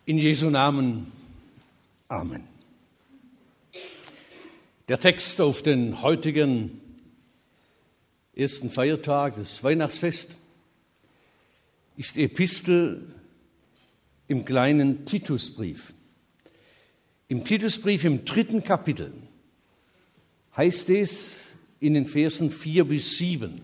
In Jesu Namen. Amen. Der Text auf den heutigen ersten Feiertag des Weihnachtsfests ist die Epistel im kleinen Titusbrief. Im Titusbrief im 3. Kapitel heißt es in den Versen 4 bis 7.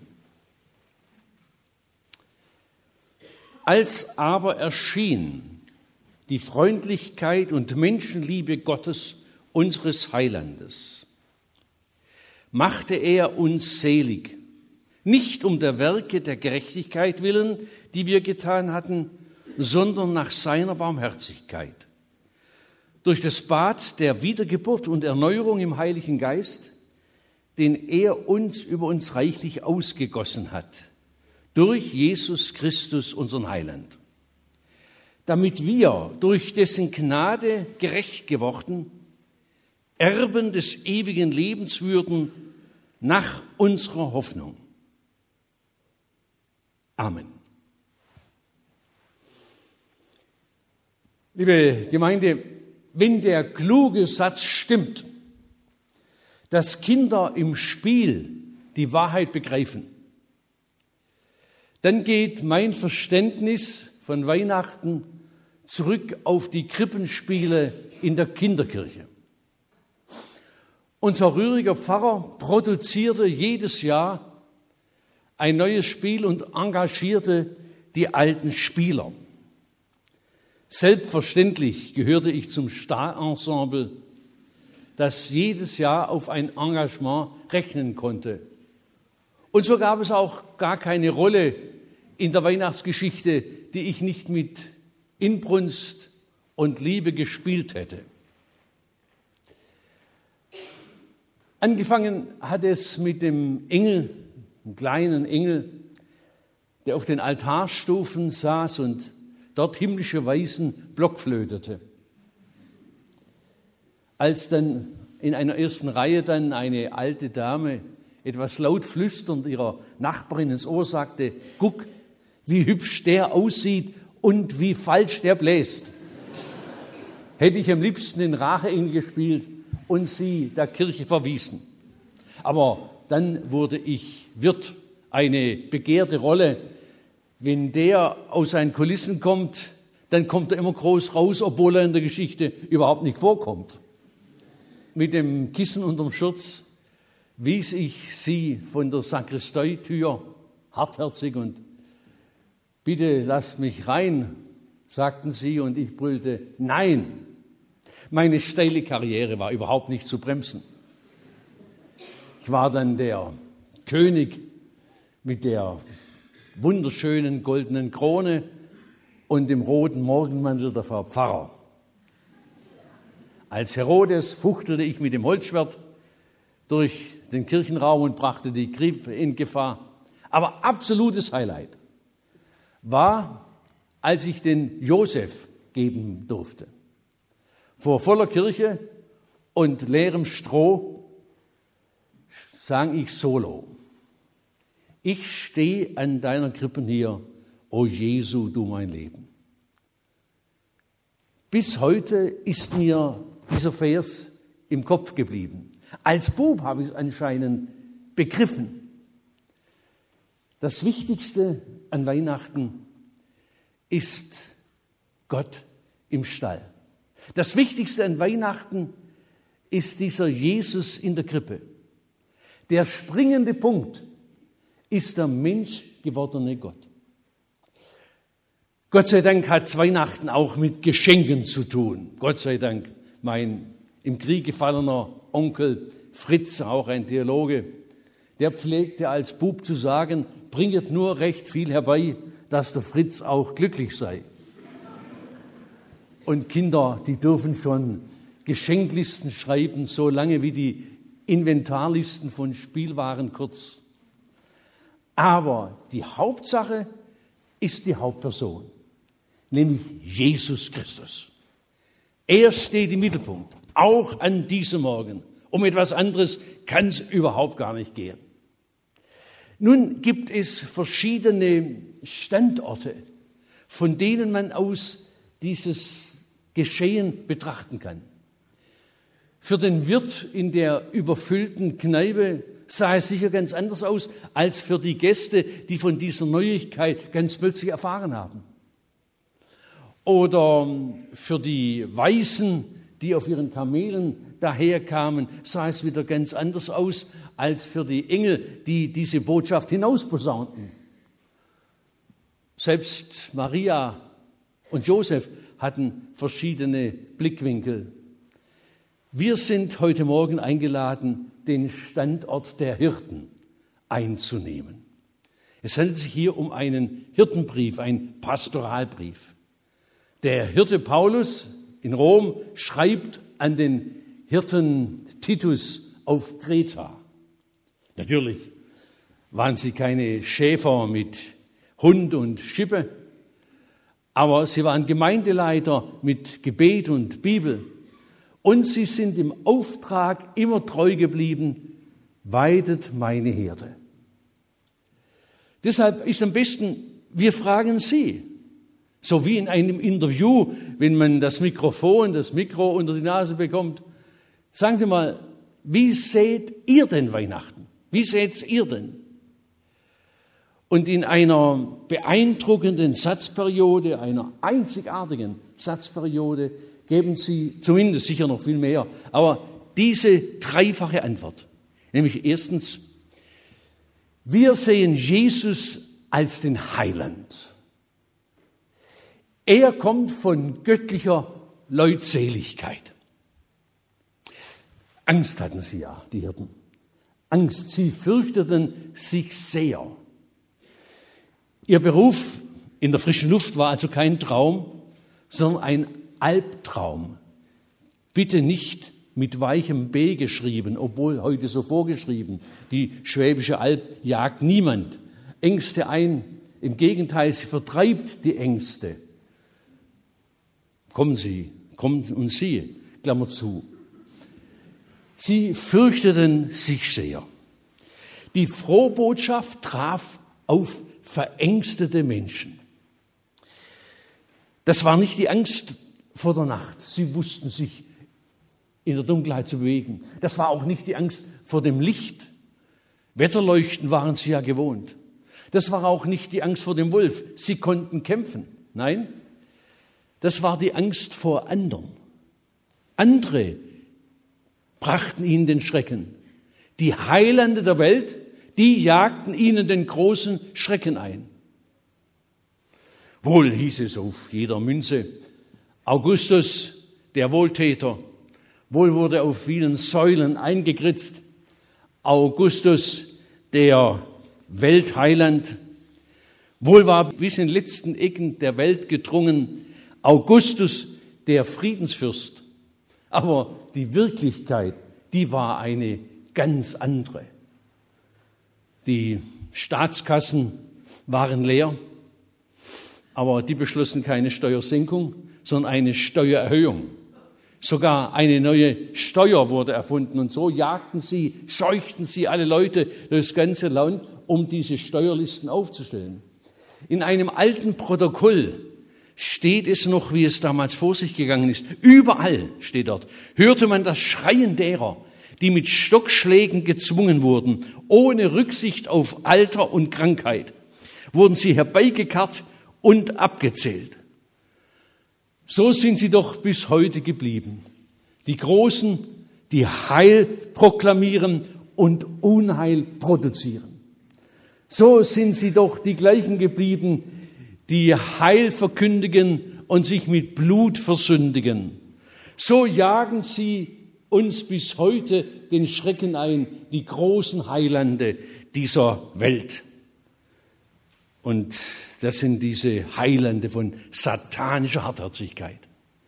Als aber erschien die Freundlichkeit und Menschenliebe Gottes, unseres Heilandes, machte er uns selig, nicht um der Werke der Gerechtigkeit willen, die wir getan hatten, sondern nach seiner Barmherzigkeit. Durch das Bad der Wiedergeburt und Erneuerung im Heiligen Geist, den er uns über uns reichlich ausgegossen hat, durch Jesus Christus, unseren Heiland, damit wir durch dessen Gnade gerecht geworden, Erben des ewigen Lebens würden nach unserer Hoffnung. Amen. Liebe Gemeinde, wenn der kluge Satz stimmt, dass Kinder im Spiel die Wahrheit begreifen, dann geht mein Verständnis von Weihnachten zurück auf die Krippenspiele in der Kinderkirche. Unser rühriger Pfarrer produzierte jedes Jahr ein neues Spiel und engagierte die alten Spieler. Selbstverständlich gehörte ich zum Starensemble, das jedes Jahr auf ein Engagement rechnen konnte. Und so gab es auch gar keine Rolle in der Weihnachtsgeschichte, die ich nicht mit Inbrunst und Liebe gespielt hätte. Angefangen hat es mit dem Engel, einem kleinen Engel, der auf den Altarstufen saß und dort himmlische Weisen blockflötete. Als dann in einer ersten Reihe dann eine alte Dame etwas laut flüsternd ihrer Nachbarin ins Ohr sagte: Guck, wie hübsch der aussieht und wie falsch der bläst, hätte ich am liebsten den Racheengel gespielt und sie der Kirche verwiesen. Aber dann wurde ich Wirt, eine begehrte Rolle. Wenn der aus seinen Kulissen kommt, dann kommt er immer groß raus, obwohl er in der Geschichte überhaupt nicht vorkommt. Mit dem Kissen unterm Schurz wies ich sie von der Sakristeitür hartherzig und: Bitte lasst mich rein, sagten sie, und ich brüllte: Nein! Meine steile Karriere war überhaupt nicht zu bremsen. Ich war dann der König mit der wunderschönen goldenen Krone und dem roten Morgenmantel der Frau Pfarrer. Als Herodes fuchtelte ich mit dem Holzschwert durch den Kirchenraum und brachte die Krippe in Gefahr. Aber absolutes Highlight war, als ich den Josef geben durfte. Vor voller Kirche und leerem Stroh sang ich solo: Ich stehe an deiner Krippe hier, o Jesu, du mein Leben. Bis heute ist mir dieser Vers im Kopf geblieben. Als Bub habe ich es anscheinend begriffen. Das Wichtigste an Weihnachten ist Gott im Stall. Das Wichtigste an Weihnachten ist dieser Jesus in der Krippe. Der springende Punkt ist der menschgewordene Gott. Gott sei Dank hat Weihnachten auch mit Geschenken zu tun. Gott sei Dank. Mein im Krieg gefallener Onkel Fritz, auch ein Theologe, der pflegte als Bub zu sagen: Bringet nur recht viel herbei, dass der Fritz auch glücklich sei. Und Kinder, die dürfen schon Geschenklisten schreiben, so lange wie die Inventarlisten von Spielwaren kurz. Aber die Hauptsache ist die Hauptperson, nämlich Jesus Christus. Er steht im Mittelpunkt, auch an diesem Morgen. Um etwas anderes kann es überhaupt gar nicht gehen. Nun gibt es verschiedene Standorte, von denen man aus dieses Geschehen betrachten kann. Für den Wirt in der überfüllten Kneipe sah es sicher ganz anders aus als für die Gäste, die von dieser Neuigkeit ganz plötzlich erfahren haben. Oder für die Weisen, die auf ihren Kamelen daherkamen, sah es wieder ganz anders aus als für die Engel, die diese Botschaft hinausposaunten. Selbst Maria und Josef hatten verschiedene Blickwinkel. Wir sind heute Morgen eingeladen, den Standort der Hirten einzunehmen. Es handelt sich hier um einen Hirtenbrief, einen Pastoralbrief. Der Hirte Paulus in Rom schreibt an den Hirten Titus auf Kreta. Natürlich waren sie keine Schäfer mit Hund und Schippe, aber sie waren Gemeindeleiter mit Gebet und Bibel. Und sie sind im Auftrag immer treu geblieben, weidet meine Herde. Deshalb ist am besten, wir fragen Sie, so wie in einem Interview, wenn man das Mikro unter die Nase bekommt, sagen Sie mal, wie seht ihr denn Weihnachten? Wie seht ihr denn? Und in einer beeindruckenden Satzperiode, einer einzigartigen Satzperiode, geben Sie zumindest sicher noch viel mehr, aber diese dreifache Antwort. Nämlich erstens, wir sehen Jesus als den Heiland. Er kommt von göttlicher Leutseligkeit. Angst hatten sie ja, die Hirten. Angst, sie fürchteten sich sehr. Ihr Beruf in der frischen Luft war also kein Traum, sondern ein Albtraum. Bitte nicht mit weichem B geschrieben, obwohl heute so vorgeschrieben. Die Schwäbische Alb jagt niemand Ängste ein. Im Gegenteil, sie vertreibt die Ängste. Kommen und siehe, Klammer zu. Sie fürchteten sich sehr. Die Frohbotschaft traf auf verängstete Menschen. Das war nicht die Angst vor der Nacht. Sie wussten sich in der Dunkelheit zu bewegen. Das war auch nicht die Angst vor dem Licht. Wetterleuchten waren sie ja gewohnt. Das war auch nicht die Angst vor dem Wolf. Sie konnten kämpfen. Nein, das war die Angst vor anderen. Andere brachten ihnen den Schrecken. Die Heilande der Welt, die jagten ihnen den großen Schrecken ein. Wohl hieß es auf jeder Münze, Augustus, der Wohltäter. Wohl wurde auf vielen Säulen eingekritzt, Augustus, der Weltheiland. Wohl war bis in den letzten Ecken der Welt gedrungen, Augustus, der Friedensfürst. Aber die Wirklichkeit, die war eine ganz andere. Die Staatskassen waren leer, aber die beschlossen keine Steuersenkung, sondern eine Steuererhöhung. Sogar eine neue Steuer wurde erfunden und so scheuchten sie alle Leute durchs ganze Land, um diese Steuerlisten aufzustellen. In einem alten Protokoll steht es noch, wie es damals vor sich gegangen ist. Überall steht dort, hörte man das Schreien derer, die mit Stockschlägen gezwungen wurden, ohne Rücksicht auf Alter und Krankheit, wurden sie herbeigekarrt und abgezählt. So sind sie doch bis heute geblieben. Die Großen, die Heil proklamieren und Unheil produzieren. So sind sie doch die gleichen geblieben, die Heil verkündigen und sich mit Blut versündigen. So jagen sie uns bis heute den Schrecken ein, die großen Heilande dieser Welt. Und das sind diese Heilande von satanischer Hartherzigkeit.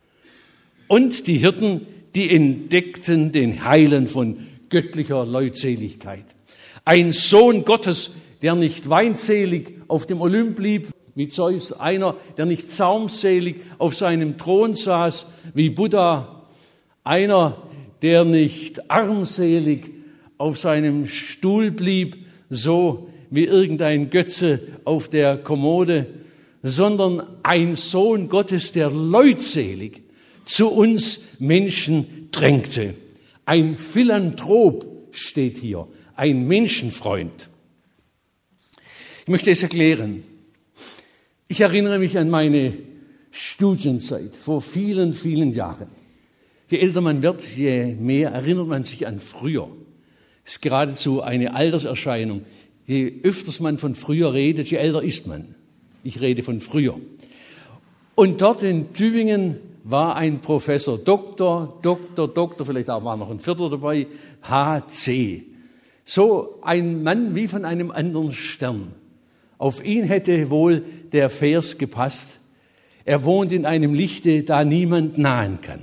Und die Hirten, die entdeckten den Heiland von göttlicher Leutseligkeit. Ein Sohn Gottes, der nicht weinselig auf dem Olymp blieb, wie Zeus, einer, der nicht saumselig auf seinem Thron saß, wie Buddha, einer, der nicht armselig auf seinem Stuhl blieb, so wie irgendein Götze auf der Kommode, sondern ein Sohn Gottes, der leutselig zu uns Menschen drängte. Ein Philanthrop steht hier, ein Menschenfreund. Ich möchte es erklären. Ich erinnere mich an meine Studienzeit vor vielen, vielen Jahren. Je älter man wird, je mehr erinnert man sich an früher. Es ist geradezu eine Alterserscheinung. Je öfters man von früher redet, je älter ist man. Ich rede von früher. Und dort in Tübingen war ein Professor, Doktor, vielleicht war noch ein Vierter dabei, H.C. So ein Mann wie von einem anderen Stern. Auf ihn hätte wohl der Vers gepasst. Er wohnt in einem Lichte, da niemand nahen kann.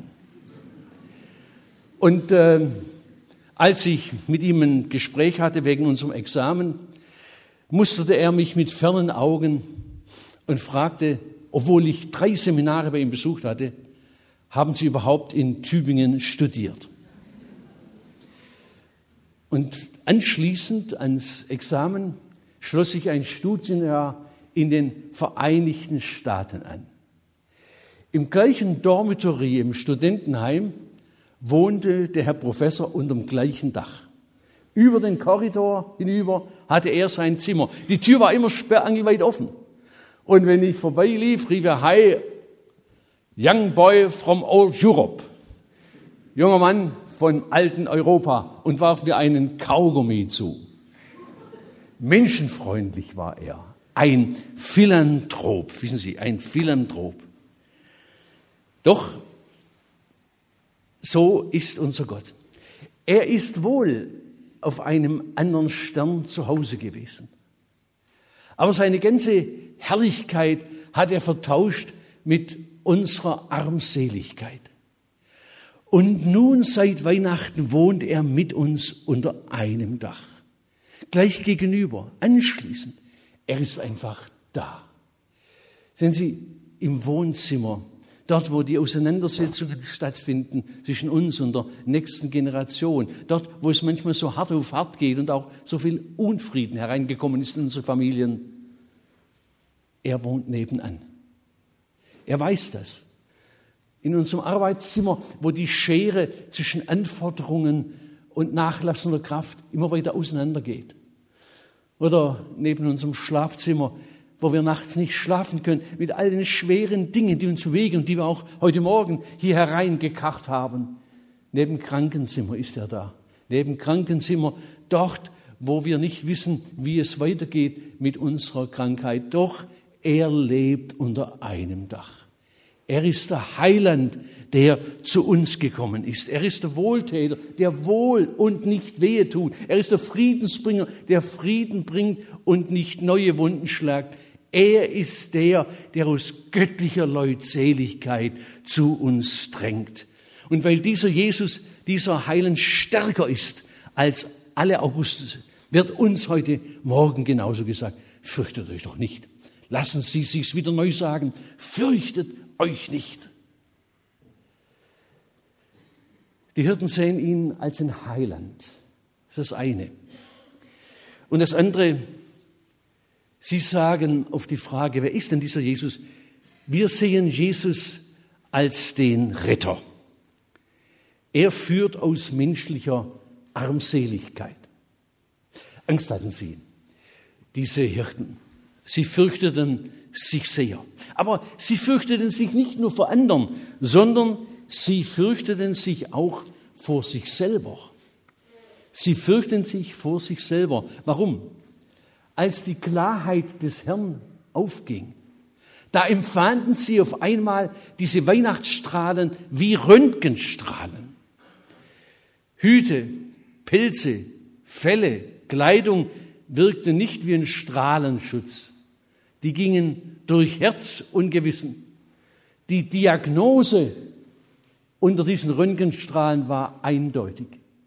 Und als ich mit ihm ein Gespräch hatte wegen unserem Examen, musterte er mich mit fernen Augen und fragte, obwohl ich 3 Seminare bei ihm besucht hatte, haben Sie überhaupt in Tübingen studiert? Und anschließend ans Examen schloss ich ein Studienjahr in den Vereinigten Staaten an. Im gleichen Dormitory, im Studentenheim, wohnte der Herr Professor unterm gleichen Dach. Über den Korridor hinüber hatte er sein Zimmer. Die Tür war immer sperrangelweit offen. Und wenn ich vorbeilief, rief er, "Hi, young boy from old Europe." Junger Mann von alten Europa, und warf mir einen Kaugummi zu. Menschenfreundlich war er. Ein Philanthrop, wissen Sie, ein Philanthrop. Doch so ist unser Gott. Er ist wohl auf einem anderen Stern zu Hause gewesen. Aber seine ganze Herrlichkeit hat er vertauscht mit unserer Armseligkeit. Und nun seit Weihnachten wohnt er mit uns unter einem Dach. Gleich gegenüber, anschließend. Er ist einfach da. Sehen Sie, im Wohnzimmer, dort, wo die Auseinandersetzungen stattfinden zwischen uns und der nächsten Generation, dort, wo es manchmal so hart auf hart geht und auch so viel Unfrieden hereingekommen ist in unsere Familien, er wohnt nebenan. Er weiß das. In unserem Arbeitszimmer, wo die Schere zwischen Anforderungen und nachlassender Kraft immer weiter auseinandergeht. Oder neben unserem Schlafzimmer, wo wir nachts nicht schlafen können, mit all den schweren Dingen, die uns bewegen und die wir auch heute Morgen hier hereingekarrt haben. Neben Krankenzimmer ist er da. Neben Krankenzimmer, dort, wo wir nicht wissen, wie es weitergeht mit unserer Krankheit. Doch er lebt unter einem Dach. Er ist der Heiland, der zu uns gekommen ist. Er ist der Wohltäter, der wohl und nicht wehe tut. Er ist der Friedensbringer, der Frieden bringt und nicht neue Wunden schlagt. Er ist der, der aus göttlicher Leutseligkeit zu uns drängt. Und weil dieser Jesus, dieser Heiland stärker ist als alle Augustus, wird uns heute Morgen genauso gesagt, fürchtet euch doch nicht. Lassen Sie sich's wieder neu sagen, fürchtet euch nicht. Die Hirten sehen ihn als ein Heiland. Das ist das eine. Und das andere, sie sagen auf die Frage, wer ist denn dieser Jesus? Wir sehen Jesus als den Retter. Er führt aus menschlicher Armseligkeit. Angst hatten sie, diese Hirten. Sie fürchteten sich sehr. Aber sie fürchteten sich nicht nur vor anderen, sondern sie fürchteten sich auch vor sich selber. Sie fürchten sich vor sich selber. Warum? Als die Klarheit des Herrn aufging, da empfanden sie auf einmal diese Weihnachtsstrahlen wie Röntgenstrahlen. Hüte, Pilze, Felle, Kleidung wirkten nicht wie ein Strahlenschutz. Die gingen durch Herz und Gewissen. Die Diagnose unter diesen Röntgenstrahlen war eindeutig.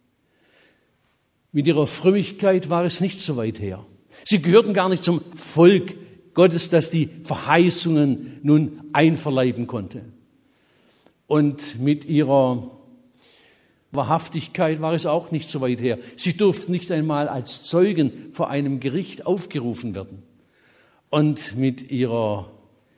Mit ihrer Frömmigkeit war es nicht so weit her. Sie gehörten gar nicht zum Volk Gottes, das die Verheißungen nun einverleiben konnte. Und mit ihrer Wahrhaftigkeit war es auch nicht so weit her. Sie durften nicht einmal als Zeugen vor einem Gericht aufgerufen werden. Und mit ihrer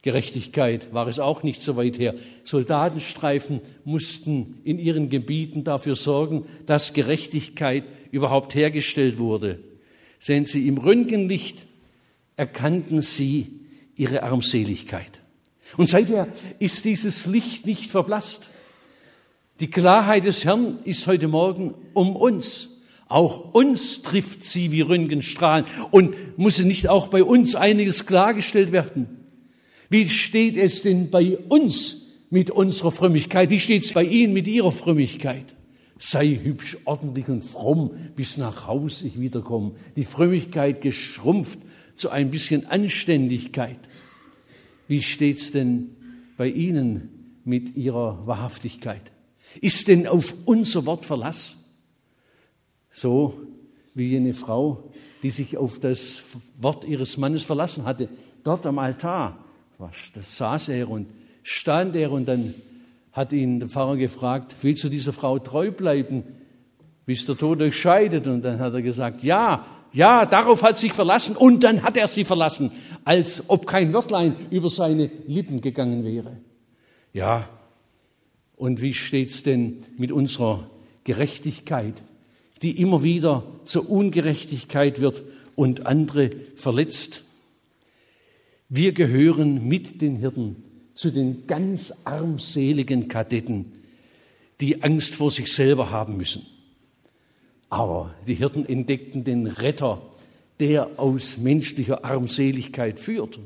Gerechtigkeit war es auch nicht so weit her. Soldatenstreifen mussten in ihren Gebieten dafür sorgen, dass Gerechtigkeit überhaupt hergestellt wurde. Sehen Sie, im Röntgenlicht erkannten sie ihre Armseligkeit. Und seither ist dieses Licht nicht verblasst. Die Klarheit des Herrn ist heute Morgen um uns. Auch uns trifft sie wie Röntgenstrahlen. Und muss nicht auch bei uns einiges klargestellt werden? Wie steht es denn bei uns mit unserer Frömmigkeit? Wie steht es bei Ihnen mit Ihrer Frömmigkeit? Sei hübsch, ordentlich und fromm, bis nach Haus ich wiederkomme. Die Frömmigkeit geschrumpft zu ein bisschen Anständigkeit. Wie steht's denn bei Ihnen mit Ihrer Wahrhaftigkeit? Ist denn auf unser Wort Verlass? So wie jene Frau, die sich auf das Wort ihres Mannes verlassen hatte, dort am Altar. Da saß er und stand er und dann hat ihn der Pfarrer gefragt, willst du dieser Frau treu bleiben, bis der Tod euch scheidet? Und dann hat er gesagt, ja, darauf hat sie sich verlassen. Und dann hat er sie verlassen, als ob kein Wörtlein über seine Lippen gegangen wäre. Ja, und wie steht's denn mit unserer Gerechtigkeit, die immer wieder zur Ungerechtigkeit wird und andere verletzt? Wir gehören mit den Hirten zu den ganz armseligen Kadetten, die Angst vor sich selber haben müssen. Aber die Hirten entdeckten den Retter, der aus menschlicher Armseligkeit führt.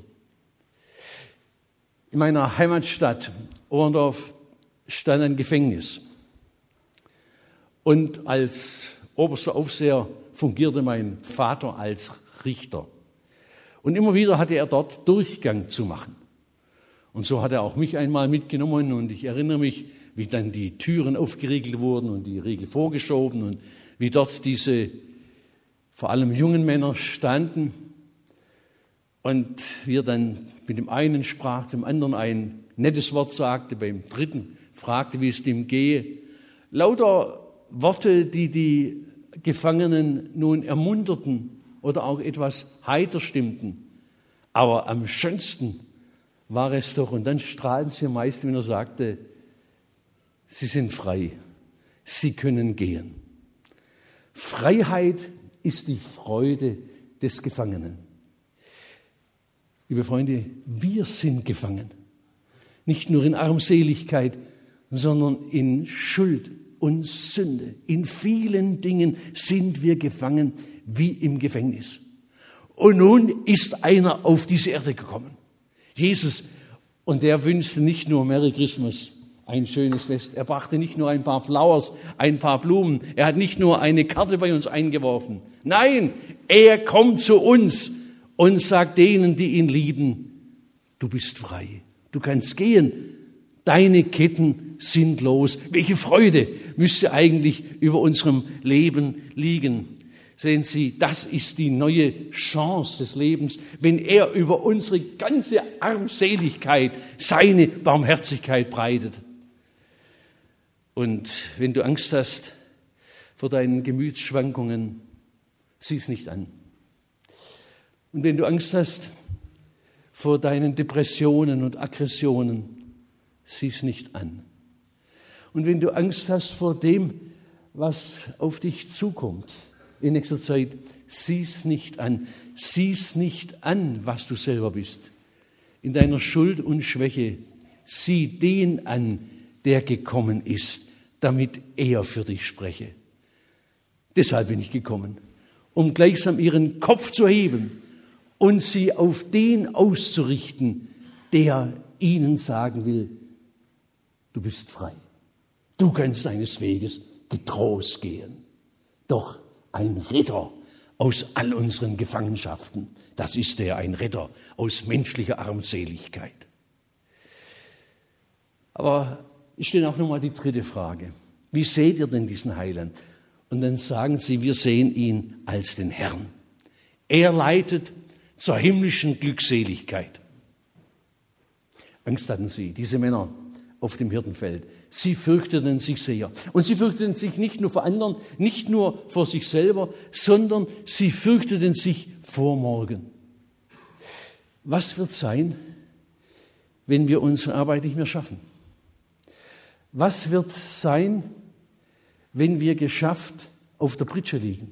In meiner Heimatstadt Ohrendorf stand ein Gefängnis. Und als oberster Aufseher fungierte mein Vater als Richter. Und immer wieder hatte er dort Durchgang zu machen. Und so hat er auch mich einmal mitgenommen und ich erinnere mich, wie dann die Türen aufgeriegelt wurden und die Riegel vorgeschoben und wie dort diese vor allem jungen Männer standen und wir dann mit dem einen sprach, zum anderen ein nettes Wort sagte, beim dritten fragte, wie es dem gehe. Lauter Worte, die die Gefangenen nun ermunterten oder auch etwas heiter stimmten. Aber am schönsten war es doch, und dann strahlten sie am meisten, wenn er sagte, sie sind frei, sie können gehen. Freiheit ist die Freude des Gefangenen. Liebe Freunde, wir sind gefangen. Nicht nur in Armseligkeit, sondern in Schuld und Sünde. In vielen Dingen sind wir gefangen wie im Gefängnis. Und nun ist einer auf diese Erde gekommen. Jesus. Und der wünschte nicht nur Merry Christmas, ein schönes Fest. Er brachte nicht nur ein paar Flowers, ein paar Blumen. Er hat nicht nur eine Karte bei uns eingeworfen. Nein, er kommt zu uns und sagt denen, die ihn lieben, du bist frei. Du kannst gehen. Deine Ketten sind los. Welche Freude müsste eigentlich über unserem Leben liegen. Sehen Sie, das ist die neue Chance des Lebens, wenn er über unsere ganze Armseligkeit seine Barmherzigkeit breitet. Und wenn du Angst hast vor deinen Gemütsschwankungen, sieh es nicht an. Und wenn du Angst hast vor deinen Depressionen und Aggressionen, sieh es nicht an. Und wenn du Angst hast vor dem, was auf dich zukommt in nächster Zeit, sieh es nicht an. Sieh es nicht an, was du selber bist. In deiner Schuld und Schwäche, sieh den an, der gekommen ist, damit er für dich spreche. Deshalb bin ich gekommen, um gleichsam ihren Kopf zu heben und sie auf den auszurichten, der ihnen sagen will, du bist frei. Du kannst deines Weges getrost gehen. Doch ein Retter aus all unseren Gefangenschaften, das ist er, ein Retter aus menschlicher Armseligkeit. Aber ich stelle auch nochmal die dritte Frage. Wie seht ihr denn diesen Heiland? Und dann sagen sie, wir sehen ihn als den Herrn. Er leitet zur himmlischen Glückseligkeit. Angst hatten sie, diese Männer auf dem Hirtenfeld. Sie fürchteten sich sehr. Und sie fürchteten sich nicht nur vor anderen, nicht nur vor sich selber, sondern sie fürchteten sich vor morgen. Was wird sein, wenn wir unsere Arbeit nicht mehr schaffen? Was wird sein, wenn wir geschafft auf der Pritsche liegen?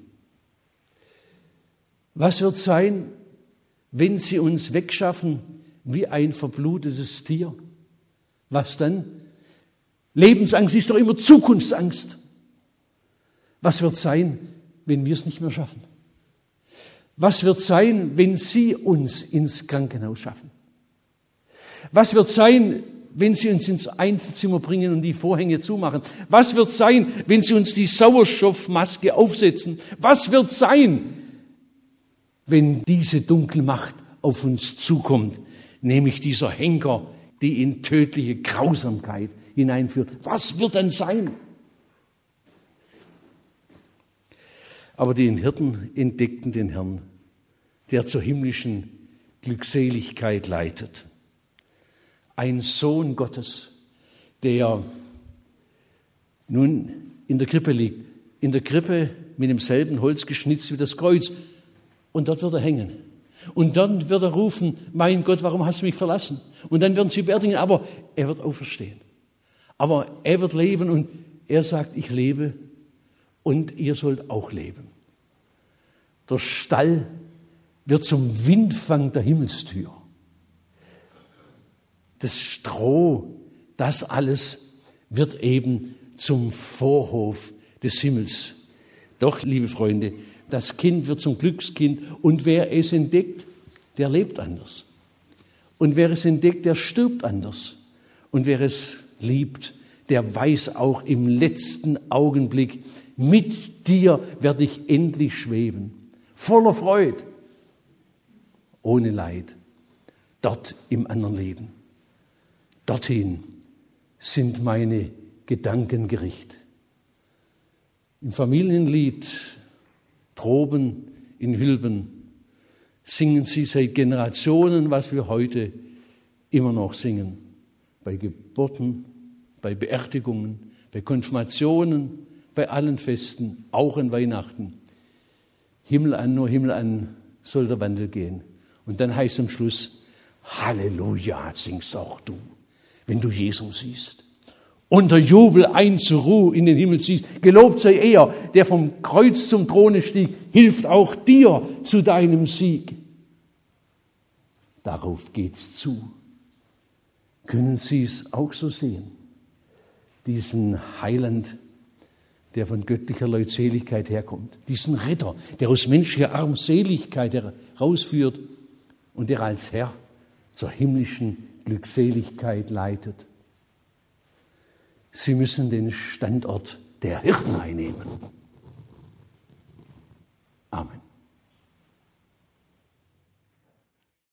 Was wird sein, wenn sie uns wegschaffen wie ein verblutetes Tier? Was dann? Lebensangst ist doch immer Zukunftsangst. Was wird sein, wenn wir es nicht mehr schaffen? Was wird sein, wenn Sie uns ins Krankenhaus schaffen? Was wird sein, wenn Sie uns ins Einzelzimmer bringen und die Vorhänge zumachen? Was wird sein, wenn Sie uns die Sauerstoffmaske aufsetzen? Was wird sein, wenn diese Dunkelmacht auf uns zukommt, nämlich dieser Henker, die in tödliche Grausamkeit hineinführt? Was wird dann sein? Aber die Hirten entdeckten den Herrn, der zur himmlischen Glückseligkeit leitet. Ein Sohn Gottes, der nun in der Krippe liegt, in der Krippe mit demselben Holz geschnitzt wie das Kreuz. Und dort wird er hängen. Und dann wird er rufen, mein Gott, warum hast du mich verlassen? Und dann werden sie beerdigen, aber er wird auferstehen. Aber er wird leben und er sagt, ich lebe und ihr sollt auch leben. Der Stall wird zum Windfang der Himmelstür. Das Stroh, das alles wird eben zum Vorhof des Himmels. Doch, liebe Freunde, das Kind wird zum Glückskind und wer es entdeckt, der lebt anders. Und wer es entdeckt, der stirbt anders. Und wer es liebt, der weiß auch im letzten Augenblick, mit dir werde ich endlich schweben. Voller Freude, ohne Leid, dort im anderen Leben. Dorthin sind meine Gedanken gerichtet. Im Familienlied Droben in Hülben singen sie seit Generationen, was wir heute immer noch singen. Bei Geburten, bei Beerdigungen, bei Konfirmationen, bei allen Festen, auch an Weihnachten. Himmel an, nur Himmel an soll der Wandel gehen. Und dann heißt es am Schluss, Halleluja, singst auch du, wenn du Jesus siehst. Unter Jubel ein zur Ruhe in den Himmel ziehst. Gelobt sei er, der vom Kreuz zum Throne stieg, hilft auch dir zu deinem Sieg. Darauf geht's zu. Können Sie es auch so sehen? Diesen Heiland, der von göttlicher Leutseligkeit herkommt. Diesen Retter, der aus menschlicher Armseligkeit herausführt und der als Herr zur himmlischen Glückseligkeit leitet. Sie müssen den Standort der Hirten einnehmen.